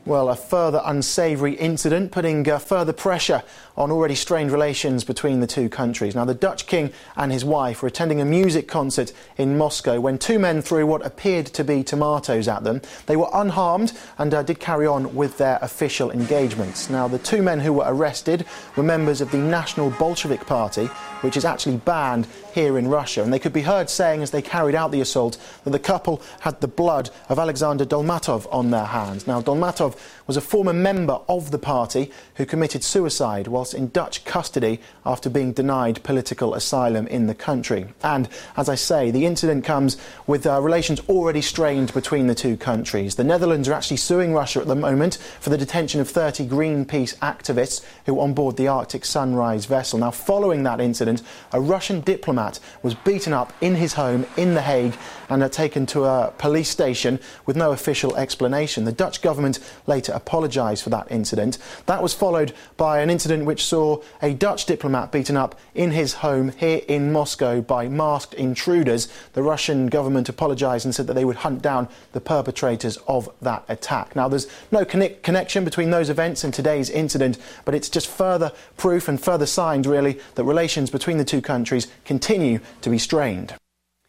Well, a further unsavoury incident putting further pressure on already strained relations between the two countries. Now, the Dutch king and his wife were attending a music concert in Moscow when two men threw what appeared to be tomatoes at them. They were unharmed and did carry on with their official engagements. Now, the two men who were arrested were members of the National Bolshevik Party, which is actually banned here in Russia, and they could be heard saying as they carried out the assault that the couple had the blood of Alexander Dolmatov on their hands. Now, Dolmatov was a former member of the party who committed suicide whilst in Dutch custody after being denied political asylum in the country. And, as I say, the incident comes with relations already strained between the two countries. The Netherlands are actually suing Russia at the moment for the detention of 30 Greenpeace activists who were on board the Arctic Sunrise vessel. Now, following that incident, a Russian diplomat was beaten up in his home in The Hague and taken to a police station with no official explanation. The Dutch government later apologised for that incident. That was followed by an incident which saw a Dutch diplomat beaten up in his home here in Moscow by masked intruders. The Russian government apologised and said that they would hunt down the perpetrators of that attack. Now, there's no connection between those events and today's incident, but it's just further proof and further signs, really, that relations between the two countries continue to be strained.